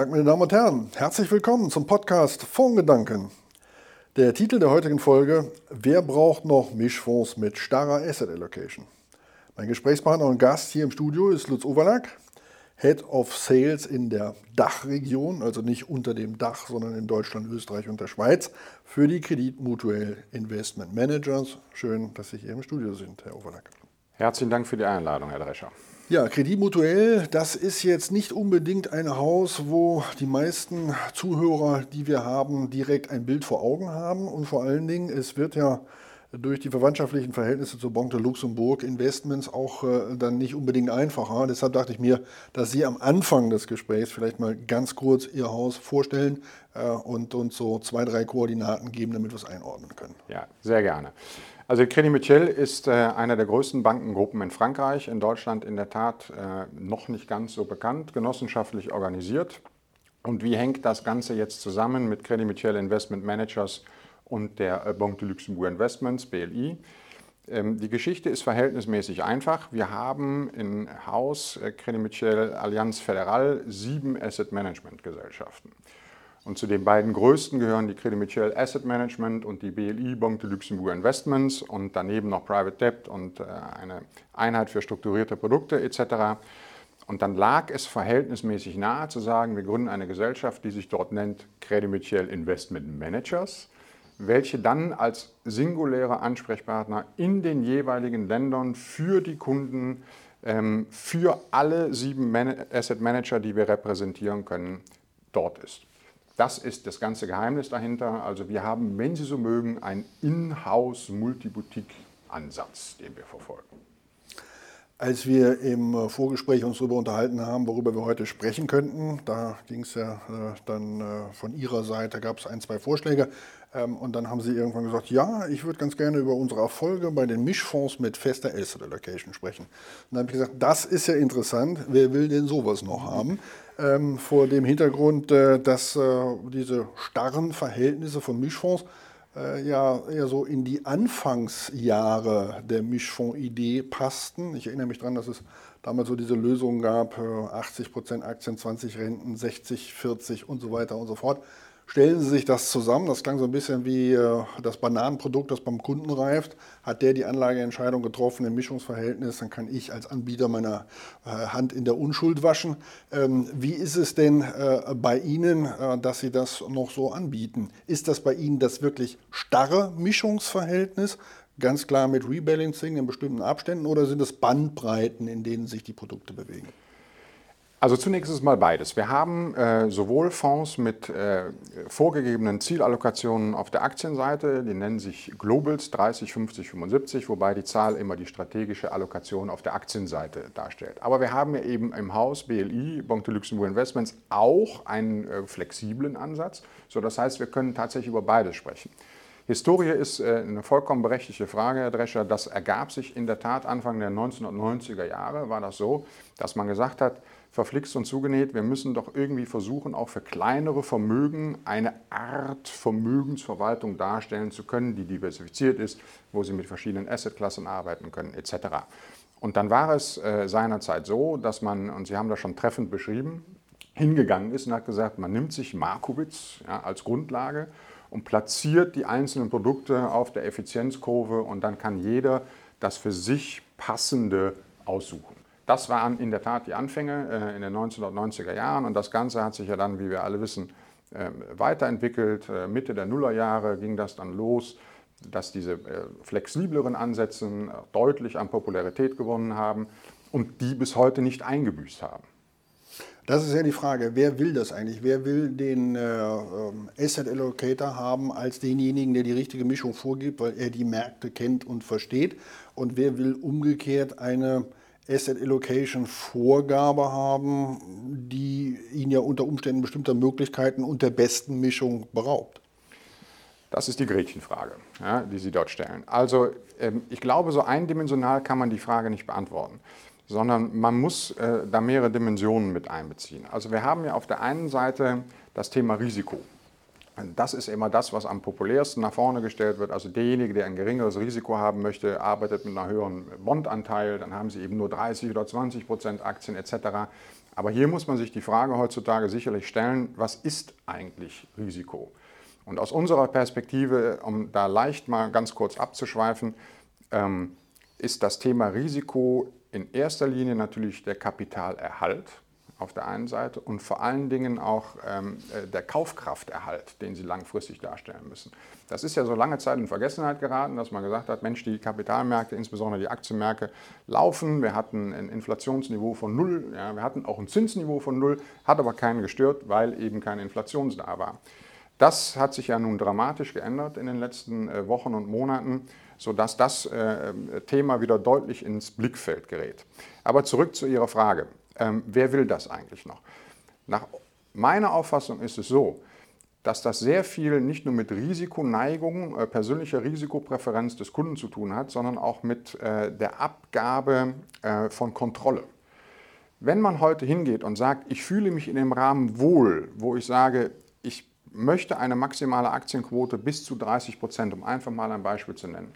Tag, meine Damen und Herren. Herzlich willkommen zum Podcast Fondsgedanken. Der Titel der heutigen Folge: Wer braucht noch Mischfonds mit starrer Asset Allocation? Mein Gesprächspartner und Gast hier im Studio ist Lutz Overlack, Head of Sales in der Dachregion, also nicht unter dem Dach, sondern in Deutschland, Österreich und der Schweiz, für die Credit Mutuel Investment Managers. Schön, dass Sie hier im Studio sind, Herr Overlack. Herzlichen Dank für die Einladung, Herr Drescher. Ja, Credit Mutuel, das ist jetzt nicht unbedingt ein Haus, wo die meisten Zuhörer, die wir haben, direkt ein Bild vor Augen haben. Und vor allen Dingen, es wird ja durch die verwandtschaftlichen Verhältnisse zur Banque de Luxembourg Investments auch dann nicht unbedingt einfacher. Deshalb dachte ich mir, dass Sie am Anfang des Gesprächs vielleicht mal ganz kurz Ihr Haus vorstellen und uns so 2, 3 Koordinaten geben, damit wir es einordnen können. Ja, sehr gerne. Also Credit Mutuel ist einer der größten Bankengruppen in Frankreich, in Deutschland in der Tat noch nicht ganz so bekannt, genossenschaftlich organisiert. Und wie hängt das Ganze jetzt zusammen mit Credit Mutuel Investment Managers und der Banque de Luxembourg Investments, BLI? Die Geschichte ist verhältnismäßig einfach. Wir haben im Haus Credit Mutuel Allianz Fédérale 7 Asset Management Gesellschaften. Und zu den beiden größten gehören die Credit Mutuel Asset Management und die BLI Banque de Luxembourg Investments und daneben noch Private Debt und eine Einheit für strukturierte Produkte etc. Und dann lag es verhältnismäßig nahe zu sagen, wir gründen eine Gesellschaft, die sich dort nennt Credit Mutuel Investment Managers, welche dann als singuläre Ansprechpartner in den jeweiligen Ländern für die Kunden, für alle 7 Asset Manager, die wir repräsentieren können, dort ist. Das ist das ganze Geheimnis dahinter. Also wir haben, wenn Sie so mögen, einen In-house-Multiboutique-Ansatz, den wir verfolgen. Als wir im Vorgespräch uns darüber unterhalten haben, worüber wir heute sprechen könnten, da ging es ja dann von Ihrer Seite, gab es 1, 2 Vorschläge und dann haben Sie irgendwann gesagt, ja, ich würde ganz gerne über unsere Erfolge bei den Mischfonds mit fester Asset Allocation sprechen. Und dann habe ich gesagt, das ist ja interessant, wer will denn sowas noch haben? Vor dem Hintergrund, dass diese starren Verhältnisse von Mischfonds ja eher so in die Anfangsjahre der Mischfondsidee passten. Ich erinnere mich daran, dass es damals so diese Lösung gab, 80% Aktien, 20 Renten, 60, 40 und so weiter und so fort. Stellen Sie sich das zusammen, das klang so ein bisschen wie das Bananenprodukt, das beim Kunden reift. Hat der die Anlageentscheidung getroffen im Mischungsverhältnis, dann kann ich als Anbieter meine Hand in der Unschuld waschen. Wie ist es denn bei Ihnen, dass Sie das noch so anbieten? Ist das bei Ihnen das wirklich starre Mischungsverhältnis, ganz klar mit Rebalancing in bestimmten Abständen, oder sind es Bandbreiten, in denen sich die Produkte bewegen? Also zunächst ist mal beides. Wir haben sowohl Fonds mit vorgegebenen Zielallokationen auf der Aktienseite, die nennen sich Globals 30, 50, 75, wobei die Zahl immer die strategische Allokation auf der Aktienseite darstellt. Aber wir haben ja eben im Haus BLI, Banque de Luxembourg Investments, auch einen flexiblen Ansatz. So, das heißt, wir können tatsächlich über beides sprechen. Historie ist eine vollkommen berechtigte Frage, Herr Drescher. Das ergab sich in der Tat Anfang der 1990er Jahre, war das so, dass man gesagt hat, verflixt und zugenäht, wir müssen doch irgendwie versuchen, auch für kleinere Vermögen eine Art Vermögensverwaltung darstellen zu können, die diversifiziert ist, wo sie mit verschiedenen Assetklassen arbeiten können, etc. Und dann war es seinerzeit so, dass man, und Sie haben das schon treffend beschrieben, hingegangen ist und hat gesagt, man nimmt sich Markowitz als Grundlage und platziert die einzelnen Produkte auf der Effizienzkurve und dann kann jeder das für sich Passende aussuchen. Das waren in der Tat die Anfänge in den 1990er Jahren und das Ganze hat sich ja dann, wie wir alle wissen, weiterentwickelt. Mitte der Nullerjahre ging das dann los, dass diese flexibleren Ansätze deutlich an Popularität gewonnen haben und die bis heute nicht eingebüßt haben. Das ist ja die Frage, wer will das eigentlich? Wer will den Asset Allocator haben als denjenigen, der die richtige Mischung vorgibt, weil er die Märkte kennt und versteht? Und wer will umgekehrt eine Asset Allocation Vorgabe haben, die ihn ja unter Umständen bestimmter Möglichkeiten und der besten Mischung beraubt? Das ist die Gretchenfrage, die Sie dort stellen. Also ich glaube, so eindimensional kann man die Frage nicht beantworten, sondern man muss da mehrere Dimensionen mit einbeziehen. Also wir haben ja auf der einen Seite das Thema Risiko. Das ist immer das, was am populärsten nach vorne gestellt wird. Also derjenige, der ein geringeres Risiko haben möchte, arbeitet mit einer höheren Bondanteil, dann haben Sie eben nur 30 oder 20% Aktien etc. Aber hier muss man sich die Frage heutzutage sicherlich stellen, was ist eigentlich Risiko? Und aus unserer Perspektive, um da leicht mal ganz kurz abzuschweifen, ist das Thema Risiko in erster Linie natürlich der Kapitalerhalt auf der einen Seite und vor allen Dingen auch der Kaufkrafterhalt, den sie langfristig darstellen müssen. Das ist ja so lange Zeit in Vergessenheit geraten, dass man gesagt hat, Mensch, die Kapitalmärkte, insbesondere die Aktienmärkte, laufen. Wir hatten ein Inflationsniveau von 0, ja, wir hatten auch ein Zinsniveau von 0, hat aber keinen gestört, weil eben keine Inflation da war. Das hat sich ja nun dramatisch geändert in den letzten Wochen und Monaten, sodass das Thema wieder deutlich ins Blickfeld gerät. Aber zurück zu Ihrer Frage. Wer will das eigentlich noch? Nach meiner Auffassung ist es so, dass das sehr viel nicht nur mit Risikoneigung, persönlicher Risikopräferenz des Kunden zu tun hat, sondern auch mit der Abgabe von Kontrolle. Wenn man heute hingeht und sagt, ich fühle mich in dem Rahmen wohl, wo ich sage, ich möchte eine maximale Aktienquote bis zu 30%, um einfach mal ein Beispiel zu nennen,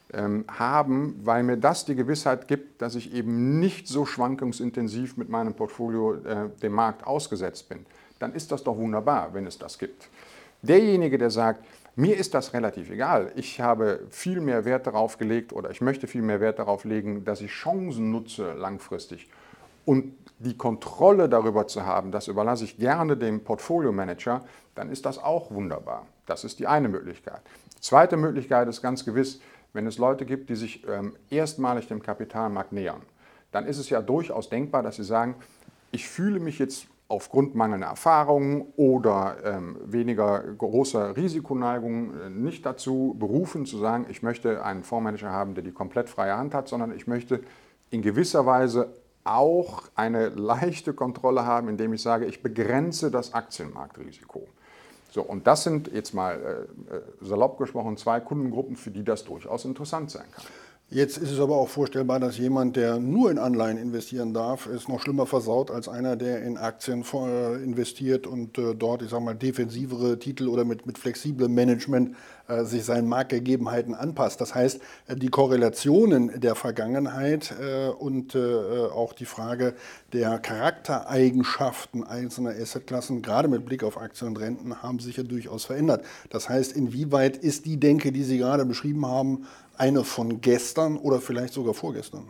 haben, weil mir das die Gewissheit gibt, dass ich eben nicht so schwankungsintensiv mit meinem Portfolio dem Markt ausgesetzt bin, dann ist das doch wunderbar, wenn es das gibt. Derjenige, der sagt, mir ist das relativ egal, ich habe viel mehr Wert darauf gelegt oder ich möchte viel mehr Wert darauf legen, dass ich Chancen nutze langfristig und die Kontrolle darüber zu haben, das überlasse ich gerne dem Portfolio-Manager, dann ist das auch wunderbar. Das ist die eine Möglichkeit. Die zweite Möglichkeit ist ganz gewiss, wenn es Leute gibt, die sich erstmalig dem Kapitalmarkt nähern, dann ist es ja durchaus denkbar, dass sie sagen, ich fühle mich jetzt aufgrund mangelnder Erfahrung oder weniger großer Risikoneigung nicht dazu berufen zu sagen, ich möchte einen Fondsmanager haben, der die komplett freie Hand hat, sondern ich möchte in gewisser Weise auch eine leichte Kontrolle haben, indem ich sage, ich begrenze das Aktienmarktrisiko. So, und das sind jetzt mal salopp gesprochen 2 Kundengruppen, für die das durchaus interessant sein kann. Jetzt ist es aber auch vorstellbar, dass jemand, der nur in Anleihen investieren darf, es noch schlimmer versaut als einer, der in Aktien investiert und dort, ich sage mal, defensivere Titel oder mit flexiblem Management sich seinen Marktgegebenheiten anpasst. Das heißt, die Korrelationen der Vergangenheit und auch die Frage der Charaktereigenschaften einzelner Assetklassen, gerade mit Blick auf Aktien und Renten, haben sich ja durchaus verändert. Das heißt, inwieweit ist die Denke, die Sie gerade beschrieben haben, eine von gestern oder vielleicht sogar vorgestern?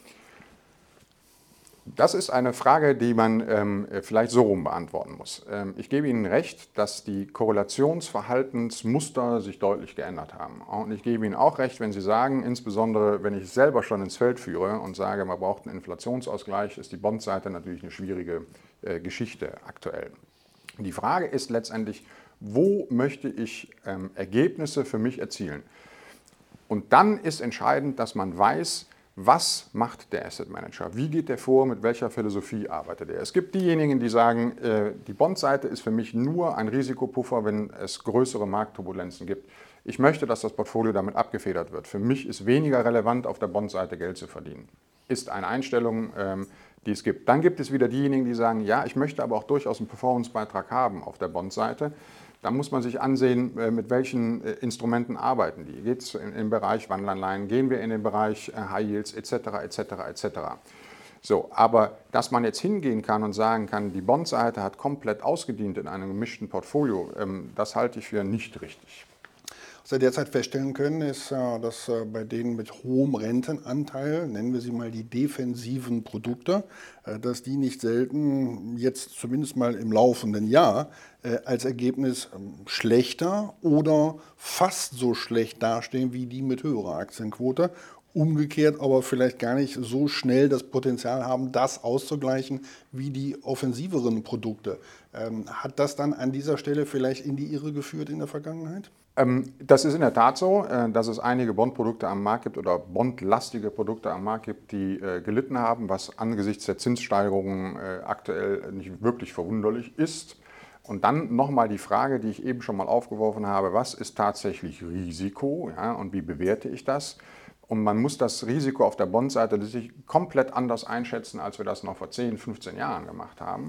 Das ist eine Frage, die man vielleicht so rum beantworten muss. Ich gebe Ihnen recht, dass die Korrelationsverhaltensmuster sich deutlich geändert haben. Und ich gebe Ihnen auch recht, wenn Sie sagen, insbesondere wenn ich es selber schon ins Feld führe und sage, man braucht einen Inflationsausgleich, ist die Bondseite natürlich eine schwierige Geschichte aktuell. Die Frage ist letztendlich, wo möchte ich Ergebnisse für mich erzielen? Und dann ist entscheidend, dass man weiß, was macht der Asset Manager? Wie geht der vor? Mit welcher Philosophie arbeitet er? Es gibt diejenigen, die sagen, die Bondseite ist für mich nur ein Risikopuffer, wenn es größere Marktturbulenzen gibt. Ich möchte, dass das Portfolio damit abgefedert wird. Für mich ist weniger relevant, auf der Bondseite Geld zu verdienen. Ist eine Einstellung, die es gibt. Dann gibt es wieder diejenigen, die sagen, ja, ich möchte aber auch durchaus einen Performancebeitrag haben auf der Bondseite. Da muss man sich ansehen, mit welchen Instrumenten arbeiten die. Geht es in den Bereich Wandelanleihen, gehen wir in den Bereich High Yields etc. etc. etc. So, aber dass man jetzt hingehen kann und sagen kann, die Bondseite hat komplett ausgedient in einem gemischten Portfolio, das halte ich für nicht richtig. Was wir derzeit feststellen können, ist, dass bei denen mit hohem Rentenanteil, nennen wir sie mal die defensiven Produkte, dass die nicht selten jetzt zumindest mal im laufenden Jahr als Ergebnis schlechter oder fast so schlecht dastehen wie die mit höherer Aktienquote. Umgekehrt aber vielleicht gar nicht so schnell das Potenzial haben, das auszugleichen wie die offensiveren Produkte. Hat das dann an dieser Stelle vielleicht in die Irre geführt in der Vergangenheit? Das ist in der Tat so, dass es einige Bondprodukte am Markt gibt oder bondlastige Produkte am Markt gibt, die gelitten haben, was angesichts der Zinssteigerungen aktuell nicht wirklich verwunderlich ist. Und dann nochmal die Frage, die ich eben schon mal aufgeworfen habe, was ist tatsächlich Risiko, ja, und wie bewerte ich das? Und man muss das Risiko auf der Bondseite sich komplett anders einschätzen, als wir das noch vor 10, 15 Jahren gemacht haben.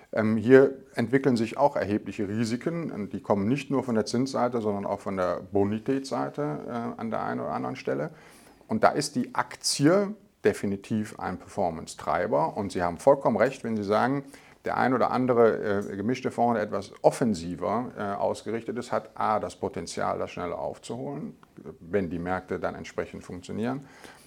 Hier entwickeln sich auch erhebliche Risiken. Die kommen nicht nur von der Zinsseite, sondern auch von der Bonitätsseite an der einen oder anderen Stelle. Und da ist die Aktie definitiv ein Performance-Treiber. Und Sie haben vollkommen recht, wenn Sie sagen, der ein oder andere gemischte Fonds, der etwas offensiver ausgerichtet ist, hat A, das Potenzial, das schneller aufzuholen, wenn die Märkte dann entsprechend funktionieren.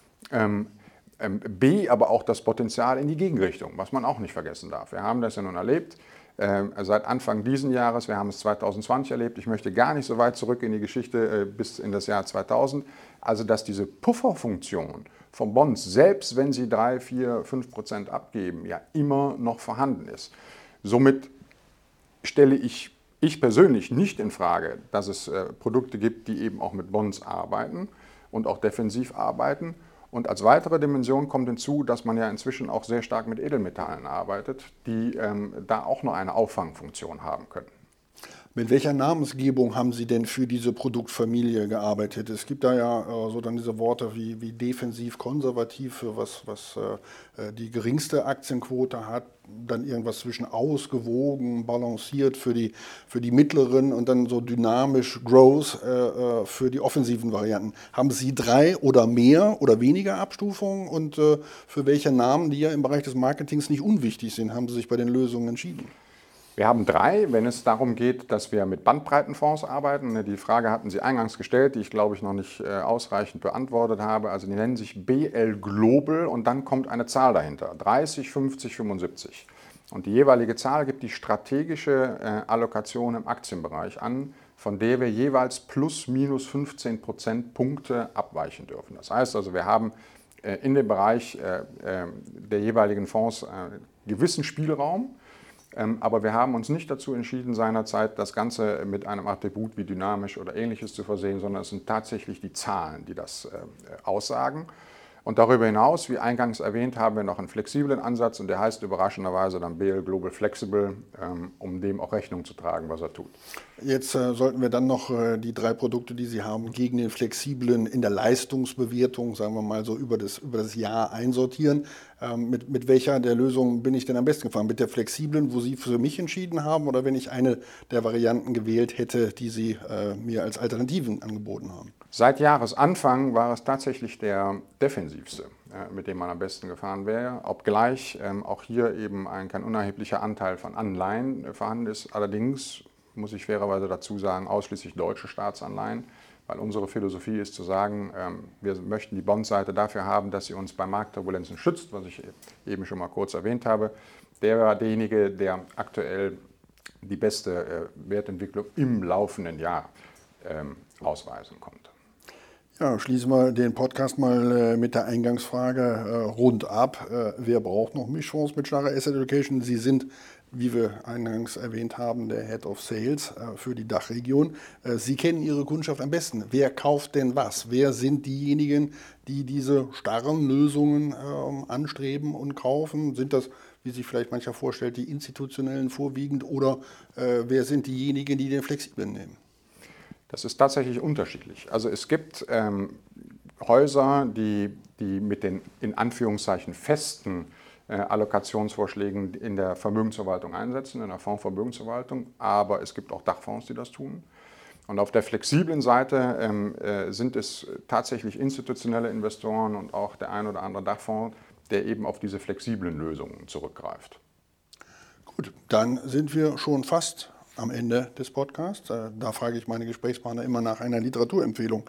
B, aber auch das Potenzial in die Gegenrichtung, was man auch nicht vergessen darf. Wir haben das ja nun erlebt, seit Anfang diesen Jahres, wir haben es 2020 erlebt, ich möchte gar nicht so weit zurück in die Geschichte bis in das Jahr 2000, also dass diese Pufferfunktion von Bonds, selbst wenn sie 3, 4, 5% abgeben, ja immer noch vorhanden ist. Somit stelle ich persönlich nicht in Frage, dass es Produkte gibt, die eben auch mit Bonds arbeiten und auch defensiv arbeiten. Und als weitere Dimension kommt hinzu, dass man ja inzwischen auch sehr stark mit Edelmetallen arbeitet, die da auch noch eine Auffangfunktion haben können. Mit welcher Namensgebung haben Sie denn für diese Produktfamilie gearbeitet? Es gibt da ja so dann diese Worte wie defensiv, konservativ, für was die geringste Aktienquote hat, dann irgendwas zwischen ausgewogen, balanciert für die mittleren und dann so dynamisch Growth für die offensiven Varianten. Haben Sie 3 oder mehr oder weniger Abstufungen und für welche Namen, die ja im Bereich des Marketings nicht unwichtig sind, haben Sie sich bei den Lösungen entschieden? Wir haben 3, wenn es darum geht, dass wir mit Bandbreitenfonds arbeiten. Die Frage hatten Sie eingangs gestellt, die ich glaube ich noch nicht ausreichend beantwortet habe. Also die nennen sich BL Global und dann kommt eine Zahl dahinter, 30, 50, 75. Und die jeweilige Zahl gibt die strategische Allokation im Aktienbereich an, von der wir jeweils plus minus 15 Prozentpunkte abweichen dürfen. Das heißt also, wir haben in dem Bereich der jeweiligen Fonds gewissen Spielraum. Aber wir haben uns nicht dazu entschieden, seinerzeit das Ganze mit einem Attribut wie dynamisch oder ähnliches zu versehen, sondern es sind tatsächlich die Zahlen, die das aussagen. Und darüber hinaus, wie eingangs erwähnt, haben wir noch einen flexiblen Ansatz und der heißt überraschenderweise dann BL Global Flexible, um dem auch Rechnung zu tragen, was er tut. Jetzt sollten wir dann noch die 3 Produkte, die Sie haben, gegen den flexiblen in der Leistungsbewertung, sagen wir mal so über das Jahr einsortieren. Mit welcher der Lösungen bin ich denn am besten gefahren? Mit der flexiblen, wo Sie für mich entschieden haben, oder wenn ich eine der Varianten gewählt hätte, die Sie mir als Alternativen angeboten haben? Seit Jahresanfang war es tatsächlich der defensivste, mit dem man am besten gefahren wäre, obgleich auch hier eben kein unerheblicher Anteil von Anleihen vorhanden ist. Allerdings muss ich fairerweise dazu sagen, ausschließlich deutsche Staatsanleihen, weil unsere Philosophie ist zu sagen, wir möchten die Bondseite dafür haben, dass sie uns bei Marktturbulenzen schützt, was ich eben schon mal kurz erwähnt habe. Der war derjenige, der aktuell die beste Wertentwicklung im laufenden Jahr ausweisen konnte. Ja, schließen wir den Podcast mal mit der Eingangsfrage rund ab. Wer braucht noch Mischfonds mit Starrer Asset Allocation? Sie sind, wie wir eingangs erwähnt haben, der Head of Sales für die Dachregion. Sie kennen Ihre Kundschaft am besten. Wer kauft denn was? Wer sind diejenigen, die diese starren Lösungen anstreben und kaufen? Sind das, wie sich vielleicht mancher vorstellt, die institutionellen vorwiegend oder wer sind diejenigen, die den flexiblen nehmen? Das ist tatsächlich unterschiedlich. Also es gibt Häuser, die mit den in Anführungszeichen festen Allokationsvorschlägen in der Vermögensverwaltung einsetzen, in der Fondsvermögensverwaltung, aber es gibt auch Dachfonds, die das tun. Und auf der flexiblen Seite sind es tatsächlich institutionelle Investoren und auch der ein oder andere Dachfonds, der eben auf diese flexiblen Lösungen zurückgreift. Gut, dann sind wir schon fast am Ende des Podcasts. Da frage ich meine Gesprächspartner immer nach einer Literaturempfehlung.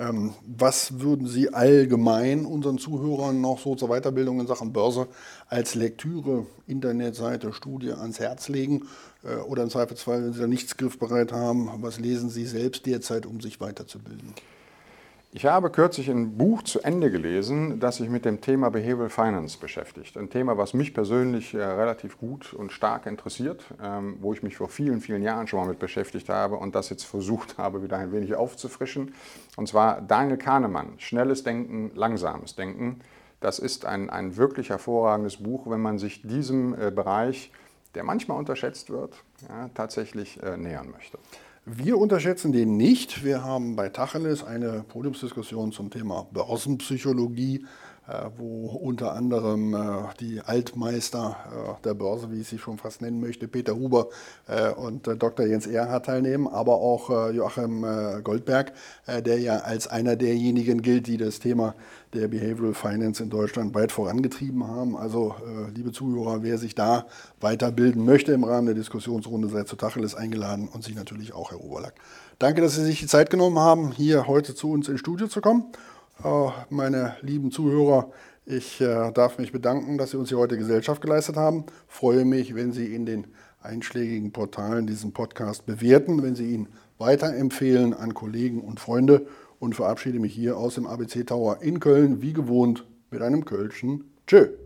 Was würden Sie allgemein unseren Zuhörern noch so zur Weiterbildung in Sachen Börse als Lektüre, Internetseite, Studie ans Herz legen? Oder im Zweifelsfall, wenn Sie da nichts griffbereit haben, was lesen Sie selbst derzeit, um sich weiterzubilden? Ich habe kürzlich ein Buch zu Ende gelesen, das sich mit dem Thema Behavioral Finance beschäftigt. Ein Thema, was mich persönlich relativ gut und stark interessiert, wo ich mich vor vielen, vielen Jahren schon mal mit beschäftigt habe und das jetzt versucht habe, wieder ein wenig aufzufrischen. Und zwar Daniel Kahnemann, Schnelles Denken, Langsames Denken. Das ist ein wirklich hervorragendes Buch, wenn man sich diesem Bereich, der manchmal unterschätzt wird, ja, tatsächlich nähern möchte. Wir unterschätzen den nicht. Wir haben bei Tacheles eine Podiumsdiskussion zum Thema Börsenpsychologie wo unter anderem die Altmeister der Börse, wie ich sie schon fast nennen möchte, Peter Huber und Dr. Jens Erhardt teilnehmen, aber auch Joachim Goldberg, der ja als einer derjenigen gilt, die das Thema der Behavioral Finance in Deutschland weit vorangetrieben haben. Also, liebe Zuhörer, wer sich da weiterbilden möchte im Rahmen der Diskussionsrunde, sei zu Tacheles eingeladen und Sie natürlich auch, Herr Oberlack. Danke, dass Sie sich die Zeit genommen haben, hier heute zu uns ins Studio zu kommen. Meine lieben Zuhörer, ich darf mich bedanken, dass Sie uns hier heute Gesellschaft geleistet haben. Freue mich, wenn Sie in den einschlägigen Portalen diesen Podcast bewerten, wenn Sie ihn weiterempfehlen an Kollegen und Freunde und verabschiede mich hier aus dem ABC Tower in Köln, wie gewohnt, mit einem Kölschen Tschö.